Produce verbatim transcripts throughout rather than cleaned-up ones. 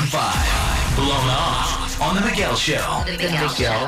five. Blown Off on The Miguel Show. The Miguel, Show.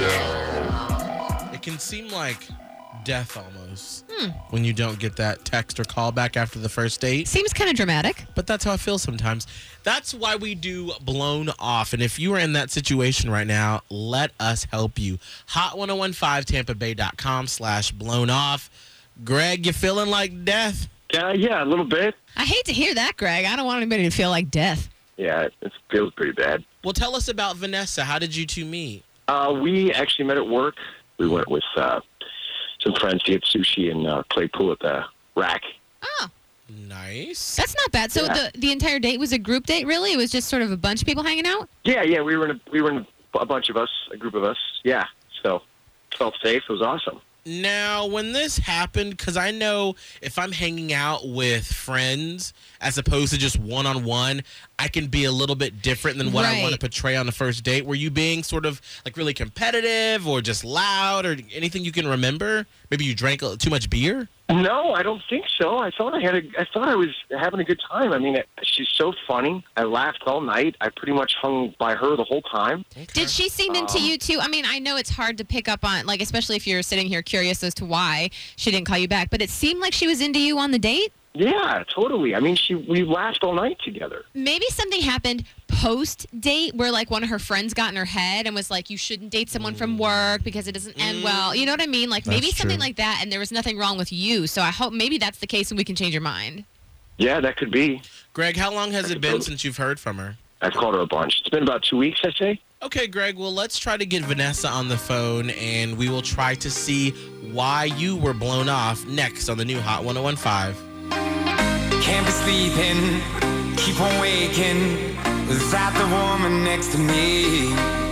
Show. It can seem like death almost Hmm. when you don't get that text or call back after the first date. Seems kind of dramatic. But that's how I feel sometimes. That's why we do Blown Off. And if you are in that situation right now, let us help you. hot ten fifteen tampa bay dot com slash blown off. Greg, you feeling like death? Yeah, yeah, a little bit. I hate to hear that, Greg. I don't want anybody to feel like death. Yeah, it feels pretty bad. Well, tell us about Vanessa. How did you two meet? Uh, we actually met at work. We went with uh, some friends to get sushi and uh, play pool at the rack. Oh, Nice. that's not bad. So Yeah. the the entire date was a group date, really? It was just sort of a bunch of people hanging out? Yeah, yeah, we were in a, we were in a bunch of us, a group of us. Yeah, so felt safe. It was awesome. Now, when this happened, because I know if I'm hanging out with friends as opposed to just one-on-one, I can be a little bit different than what I Right. want to portray on the first date. Were you being sort of like really competitive or just loud or anything you can remember? Maybe you drank a- too much beer? No, I don't think so. I thought I had a, I thought I was having a good time. I mean, it, she's so funny. I laughed all night. I pretty much hung by her the whole time. Did she seem into you, too? I mean, I know it's hard to pick up on, like, especially if you're sitting here curious as to why she didn't call you back, but it seemed like she was into you on the date? Yeah, totally. I mean, she we laughed all night together. Maybe something happened post-date where, like, one of her friends got in her head and was like, you shouldn't date someone from work because it doesn't end well. You know what I mean? Like, maybe That's something true. like that, and there was nothing wrong with you. So I hope maybe that's the case and we can change your mind. Yeah, that could be. Greg, how long has it been since you've heard from her? I've called her a bunch. It's been about two weeks, I say. Okay, Greg, well, let's try to get Vanessa on the phone, and we will try to see why you were blown off next on the new Hot ten fifteen. Can't be sleeping, keep on waking without the woman next to me.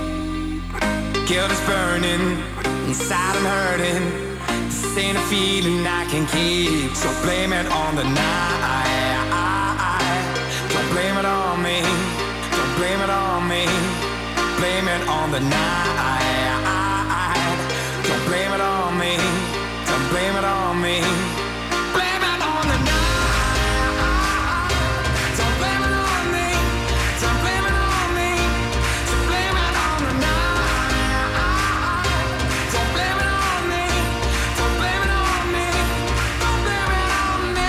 Guilt is burning, inside I'm hurting. This ain't a feeling I can keep. So blame it on the night. Don't blame it on me. Don't blame it on me. Blame it on the night. Don't blame it on me. Don't blame it on me. Blame it on the night. Don't blame it on me. Don't blame it on me. So blame it on the night. Don't blame it on me. Don't blame it on me. Don't blame it on me.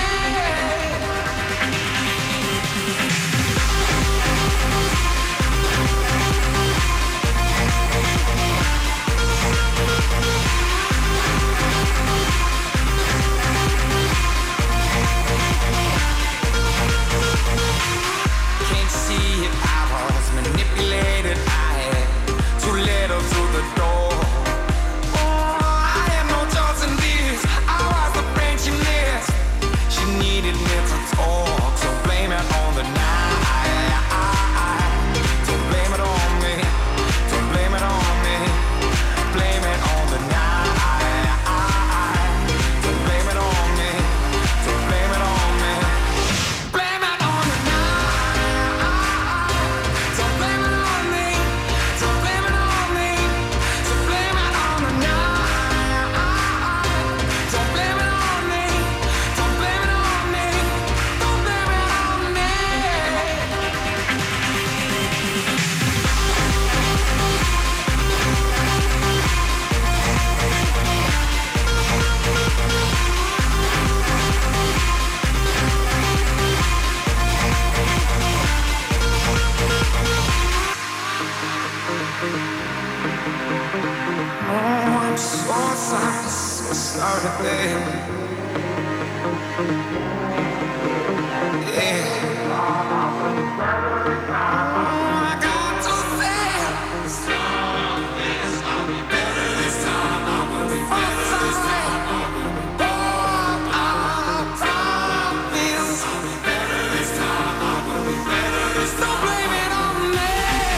Can't you see it? I was manipulated. I had too little through the door. Oh, I had no choice in this. I was the friend she missed. She needed me to talk, so blame it on the night. Don't blame it on me. Don't blame it on me. Blame it on the night. Don't blame it on me. Don't blame it on me. Blame it on the night. Don't blame it on me. Don't blame it on me. So blame it on the night. Don't blame it on me. Don't blame it on me. Don't blame it on me. Oh, I'm so sorry, so sorry, baby. Yeah. Oh, I got to say, this time I'll be better. This time I will be better. This time I will be better. I promise I'll be better. This time I will be better. This time. Don't blame it on me.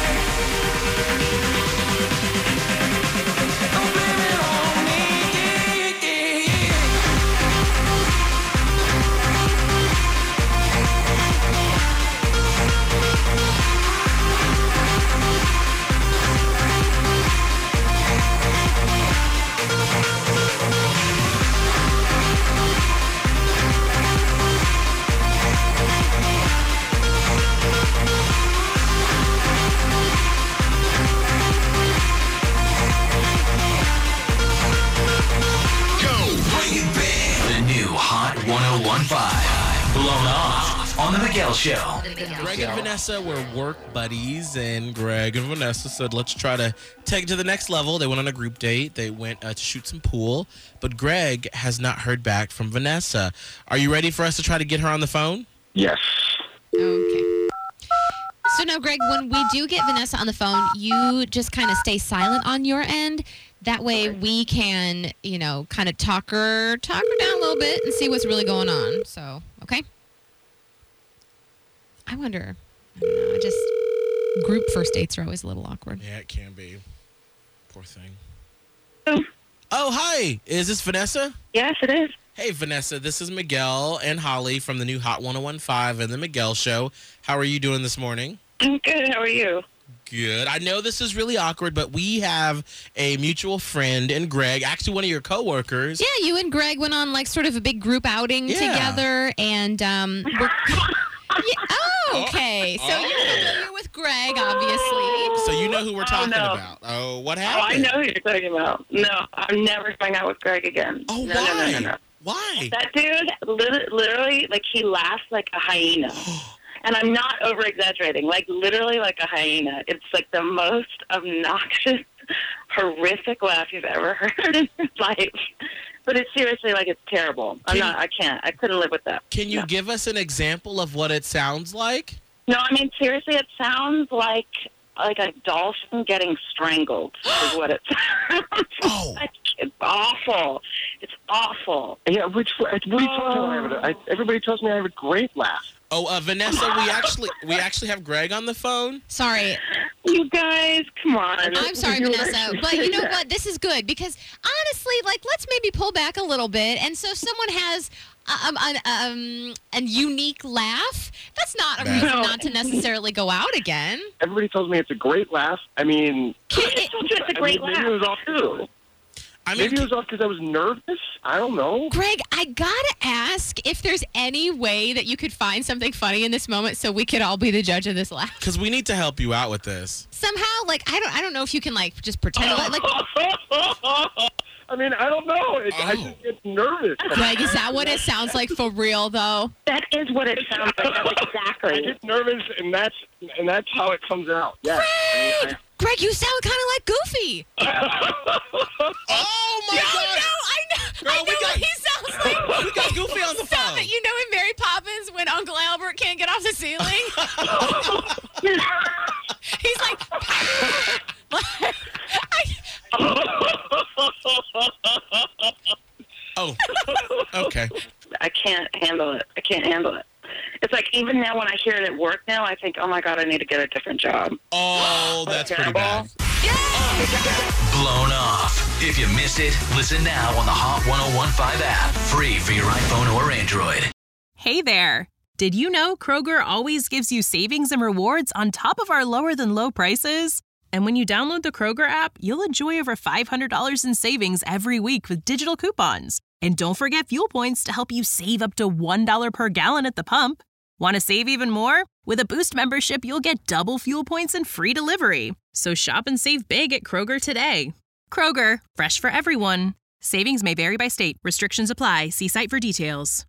Don't blame it on me. Yeah, yeah, yeah. Off on the Miguel Show. Greg and Vanessa were work buddies, and Greg and Vanessa said, let's try to take it to the next level. They went on a group date. They went uh, to shoot some pool, but Greg has not heard back from Vanessa. Are you ready for us to try to get her on the phone? Yes. Okay. So now, Greg, when we do get Vanessa on the phone, you just kind of stay silent on your end. That way we can, you know, kind of talk her, talk her down a little bit and see what's really going on. So, okay? I wonder. I don't know. I just, group first dates are always a little awkward. Yeah, it can be. Poor thing. Oh. Oh, hi. Is this Vanessa? Yes, it is. Hey, Vanessa. This is Miguel and Holly from the new Hot one oh one point five and the Miguel Show. How are you doing this morning? I'm good. How are you? Good. I know this is really awkward, but we have a mutual friend in Greg, actually one of your coworkers. Yeah, you and Greg went on like sort of a big group outing Yeah. together, and um. We're, yeah, oh, okay. So Oh. you're familiar with Greg, obviously. So you know who we're talking no. about. Oh, what Oh, I happened? know who you're talking about. No, I'm never going out with Greg again. Oh, no, why? No, no, no, no. Why? That dude, lit- literally, like, he laughs like a hyena. And I'm not over-exaggerating. Like, literally like a hyena. It's, like, the most obnoxious, horrific laugh you've ever heard in your life. But it's seriously, like, it's terrible. I'm Can- not, I can't. I couldn't live with that. Can you No. give us an example of what it sounds like? No, I mean, seriously, it sounds like like a dolphin getting strangled is what it sounds Oh. like. It's awful. It's awful. Yeah, which what are you talking about? I have a- I, everybody tells me I have a great laugh. Oh, uh, Vanessa, we actually we actually have Greg on the phone. Sorry. You guys, come on. I'm sorry, You Vanessa, were- but you know what? This is good because honestly, like, let's maybe pull back a little bit. And so, if someone has um, an, um, a unique laugh, that's not a Bad. reason No. not to necessarily go out again. Everybody tells me it's a great laugh. I mean, It's just a I great mean, laugh, maybe it was off too. I mean, maybe it was off because I was nervous. I don't know. Greg, I gotta ask if there's any way that you could find something funny in this moment, so we could all be the judge of this laugh. because we need to help you out with this. Somehow, like, I don't, I don't know if you can like just pretend like. like I mean, I don't know. It, I Oh. just get nervous. Greg, is that what it sounds like for real, though? That is what it sounds like. That's I exactly. get nervous, and that's and that's how it comes out. Yeah. I Greg, Greg, you sound kind of like Goofy. Oh my No, God! no, I know, Girl, I we know got- what he sounds like. We got Goofy on the Stop phone. it! You know in Mary Poppins when Uncle Albert can't get off the ceiling, he's like, Oh, okay. I can't handle it. I can't handle it. It's like even now when I hear it at work now, I think, oh my God, I need to get a different job. Oh, that's pretty bad. Blown Off. If you missed it, listen now on the Hot one oh one point five app. Free for your iPhone or Android. Hey there! Did you know Kroger always gives you savings and rewards on top of our lower than low prices? And when you download the Kroger app, you'll enjoy over five hundred dollars in savings every week with digital coupons. And don't forget fuel points to help you save up to one dollar per gallon at the pump. Want to save even more? With a Boost membership, you'll get double fuel points and free delivery. So shop and save big at Kroger today. Kroger, fresh for everyone. Savings may vary by state. Restrictions apply. See site for details.